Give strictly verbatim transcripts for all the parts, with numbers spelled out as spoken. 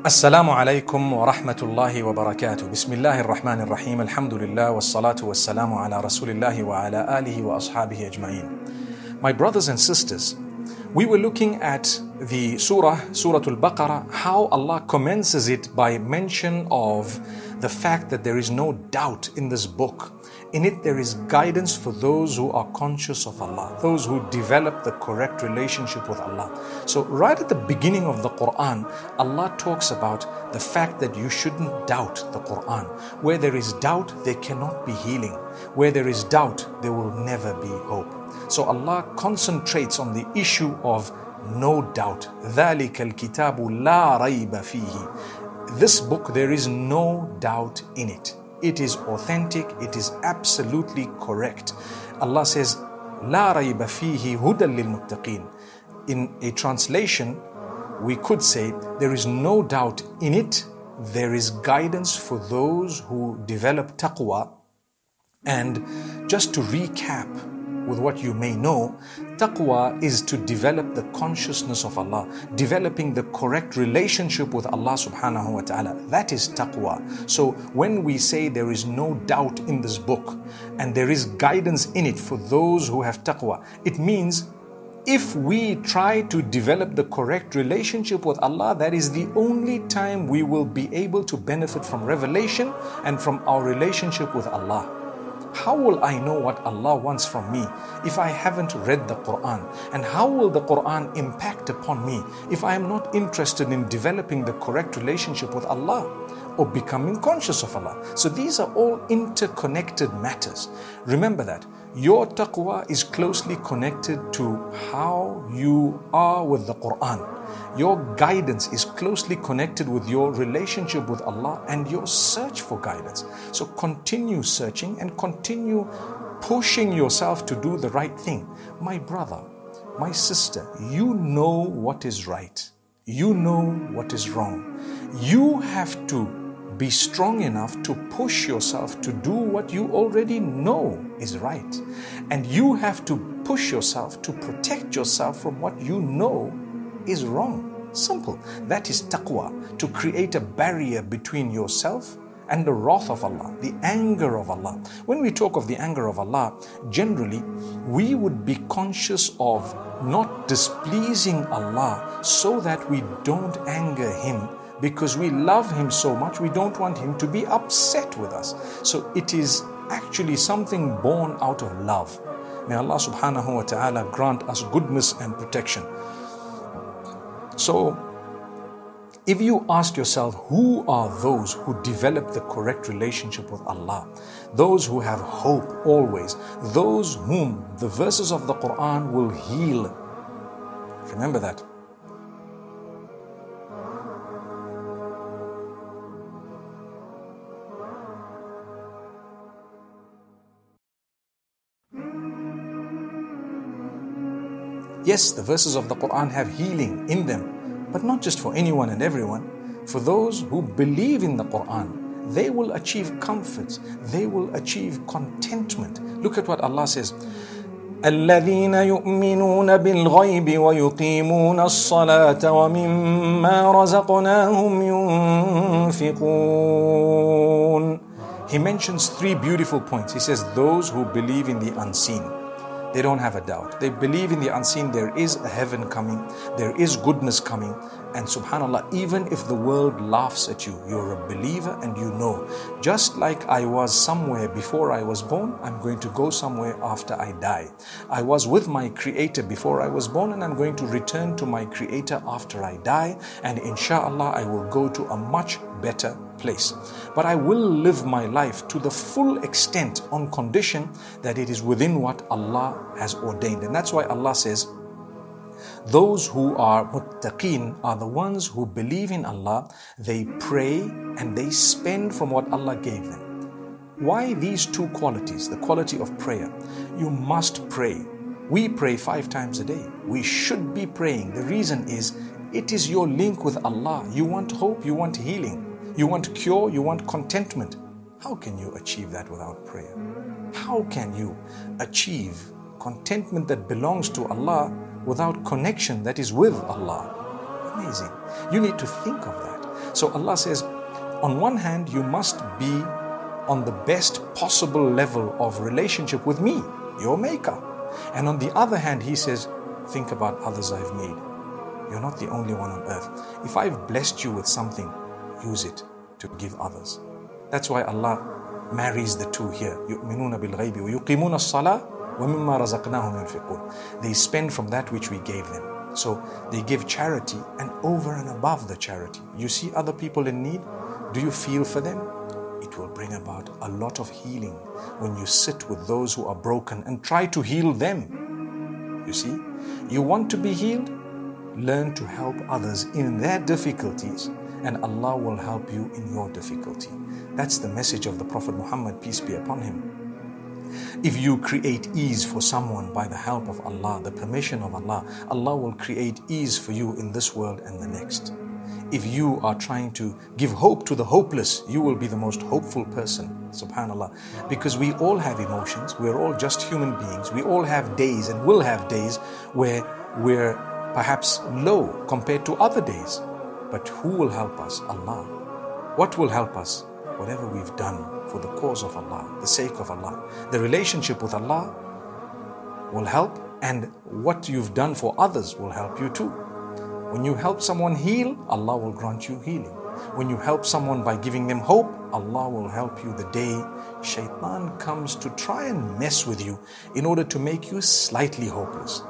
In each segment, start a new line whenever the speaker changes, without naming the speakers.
Assalamu alaikum wa rahmatullahi wa barakatuh. Bismillahir Rahmanir Rahim. Alhamdulillah wa salatu wa salamu ala Rasulillahi wa ala alihi wa ashabihi ajma'in. My brothers and sisters, we were looking at the surah, Surah Al-Baqarah, how Allah commences it by mention of the fact that there is no doubt in this book. In it there is guidance for those who are conscious of Allah, those who develop the correct relationship with Allah. So right at the beginning of the Quran, Allah talks about the fact that you shouldn't doubt the Quran. Where there is doubt, there cannot be healing. Where there is doubt, there will never be hope. So Allah concentrates on the issue of no doubt. ذَلِكَ الْكِتَابُ لَا رَيْبَ فِيهِ. This book, there is no doubt in it. It is authentic, it is absolutely correct. Allah says, لا ريب فيه هدى للمتقين. In a translation, we could say, there is no doubt in it, there is guidance for those who develop taqwa. And just to recap with what you may know, taqwa is to develop the consciousness of Allah, developing the correct relationship with Allah subhanahu wa ta'ala. That is taqwa. So when we say there is no doubt in this book and there is guidance in it for those who have taqwa, it means if we try to develop the correct relationship with Allah, that is the only time we will be able to benefit from revelation and from our relationship with Allah. How will I know what Allah wants from me if I haven't read the Quran? And how will the Quran impact upon me if I am not interested in developing the correct relationship with Allah or becoming conscious of Allah? So these are all interconnected matters. Remember that your taqwa is closely connected to how you are with the Quran. Your guidance is closely connected with your relationship with Allah and your search for guidance. So continue searching and continue pushing yourself to do the right thing. My brother, my sister, you know what is right. You know what is wrong. You have to be strong enough to push yourself to do what you already know is right. And you have to push yourself to protect yourself from what you know is wrong. Simple. That is taqwa, to create a barrier between yourself and the wrath of Allah, the anger of Allah. When we talk of the anger of Allah, generally we would be conscious of not displeasing Allah so that we don't anger Him, because we love Him so much, we don't want Him to be upset with us. So it is actually something born out of love. May Allah subhanahu wa ta'ala grant us goodness and protection. So, if you ask yourself, who are those who develop the correct relationship with Allah? Those who have hope always. Those whom the verses of the Quran will heal. Remember that. Yes, the verses of the Quran have healing in them, but not just for anyone and everyone. For those who believe in the Quran, they will achieve comfort, they will achieve contentment. Look at what Allah says. الذين يؤمنون بالغيب ويقيمون الصلاة ومما رزقناهم ينفقون. He mentions three beautiful points. He says, those who believe in the unseen. They don't have a doubt. They believe in the unseen. There is a heaven coming. There is goodness coming. And subhanAllah, even if the world laughs at you, you're a believer and you know, just like I was somewhere before I was born, I'm going to go somewhere after I die. I was with my Creator before I was born, and I'm going to return to my Creator after I die. And inshallah, I will go to a much better place. But I will live my life to the full extent on condition that it is within what Allah has ordained. And that's why Allah says, those who are muttaqeen are the ones who believe in Allah, they pray and they spend from what Allah gave them. Why these two qualities? The quality of prayer. You must pray. We pray five times a day. We should be praying. The reason is, it is your link with Allah. You want hope, you want healing, you want cure, you want contentment. How can you achieve that without prayer? How can you achieve contentment that belongs to Allah without connection that is with Allah? Amazing. You need to think of that. So Allah says, on one hand, you must be on the best possible level of relationship with me, your maker. And on the other hand, He says, think about others I've made. You're not the only one on earth. If I've blessed you with something, use it to give others. That's why Allah marries the two here. يُؤْمِنُونَ بِالْغَيْبِ وَيُقِيمُونَ الصَّلَاةَ وَمِمَّا رَزَقْنَاهُمْ يُنْفِقُونَ. They spend from that which we gave them. So they give charity, and over and above the charity, you see other people in need, do you feel for them? It will bring about a lot of healing when you sit with those who are broken and try to heal them. You see, you want to be healed? Learn to help others in their difficulties, and Allah will help you in your difficulty. That's the message of the Prophet Muhammad, peace be upon him. If you create ease for someone by the help of Allah, the permission of Allah, Allah will create ease for you in this world and the next. If you are trying to give hope to the hopeless, you will be the most hopeful person, subhanallah. Because we all have emotions, we're all just human beings, we all have days and will have days where we're perhaps low compared to other days. But who will help us? Allah. What will help us? Whatever we've done for the cause of Allah, the sake of Allah. The relationship with Allah will help, and what you've done for others will help you too. When you help someone heal, Allah will grant you healing. When you help someone by giving them hope, Allah will help you the day Shaitan comes to try and mess with you in order to make you slightly hopeless.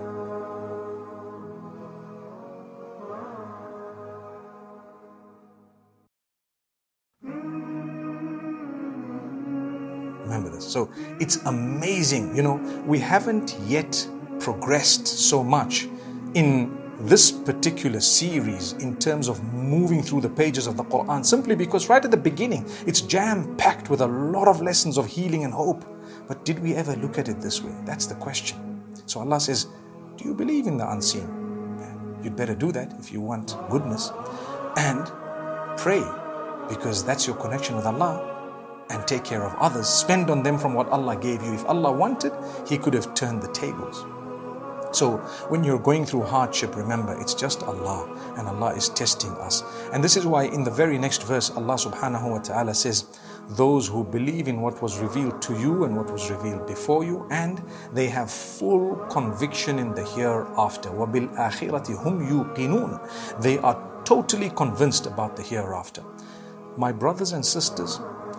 Remember this. So it's amazing. You know, we haven't yet progressed so much in this particular series in terms of moving through the pages of the Quran, simply because right at the beginning it's jam-packed with a lot of lessons of healing and hope. But did we ever look at it this way? That's the question. So Allah says, do you believe in the unseen? You'd better do that if you want goodness. And pray, because that's your connection with Allah. And take care of others. Spend on them from what Allah gave you. If Allah wanted, He could have turned the tables. So when you're going through hardship, remember, it's just Allah, and Allah is testing us. And this is why in the very next verse, Allah subhanahu wa ta'ala says, those who believe in what was revealed to you and what was revealed before you, and they have full conviction in the hereafter. وَبِالْآخِرَةِ هُمْ يُوقِنُونَ. They are totally convinced about the hereafter. My brothers and sisters,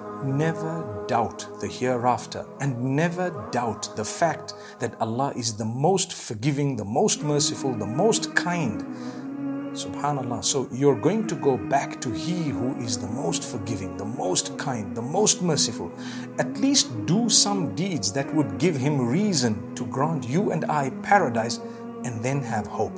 never doubt the hereafter, and never doubt the fact that Allah is the most forgiving, the most merciful, the most kind. Subhanallah. So you're going to go back to He who is the most forgiving, the most kind, the most merciful. At least do some deeds that would give Him reason to grant you and I paradise, and then have hope.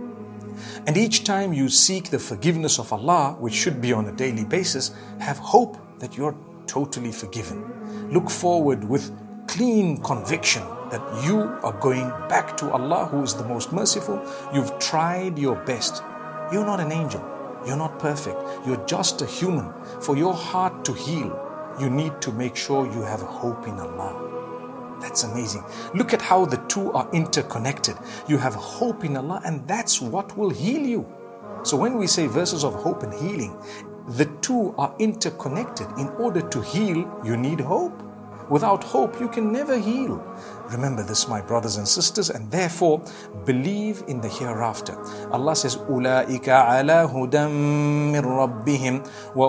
And each time you seek the forgiveness of Allah, which should be on a daily basis, have hope that you're totally forgiven. Look forward with clean conviction that you are going back to Allah, who is the most merciful. You've tried your best. You're not an angel. You're not perfect. You're just a human. For your heart to heal, you need to make sure you have hope in Allah. That's amazing. Look at how the two are interconnected. You have hope in Allah, and that's what will heal you. So when we say verses of hope and healing, the two are interconnected. In order to heal, you need hope. Without hope, you can never heal. Remember this, my brothers and sisters, and therefore believe in the hereafter. Allah says, أُولَٰئِكَ عَلَىٰ هُدًى مِّن رَبِّهِمْ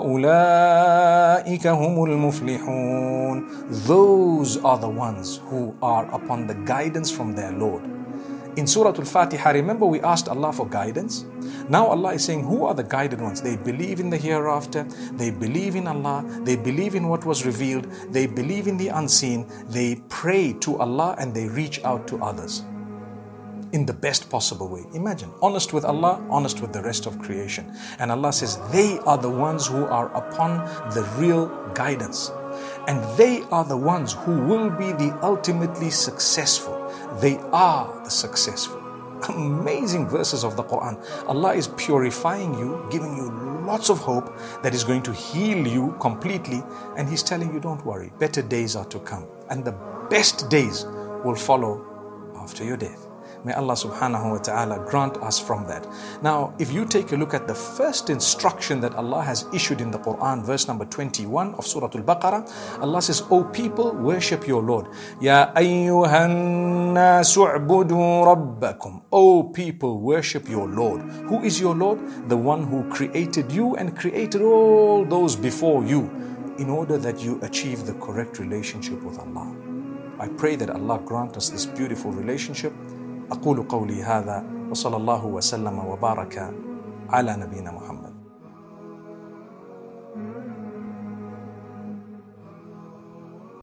وَأُولَٰئِكَ هُمُ الْمُفْلِحُونَ. Those are the ones who are upon the guidance from their Lord. In Surah Al-Fatiha, remember we asked Allah for guidance? Now Allah is saying, who are the guided ones? They believe in the hereafter, they believe in Allah, they believe in what was revealed, they believe in the unseen, they pray to Allah, and they reach out to others in the best possible way. Imagine, honest with Allah, honest with the rest of creation. And Allah says, they are the ones who are upon the real guidance. And they are the ones who will be the ultimately successful. They are the successful. Amazing verses of the Quran. Allah is purifying you, giving you lots of hope that is going to heal you completely. And He's telling you, don't worry, better days are to come. And the best days will follow after your death. May Allah subhanahu wa ta'ala grant us from that. Now, if you take a look at the first instruction that Allah has issued in the Quran, verse number twenty-one of Surah Al-Baqarah, Allah says, O people, worship your Lord. Ya ayyuhan nasu u'budu rabbakum. O people, worship your Lord. Who is your Lord? The one who created you and created all those before you, in order that you achieve the correct relationship with Allah. I pray that Allah grant us this beautiful relationship. أقول قولي هذا وصلى الله وسلم وبارك على نبينا محمد.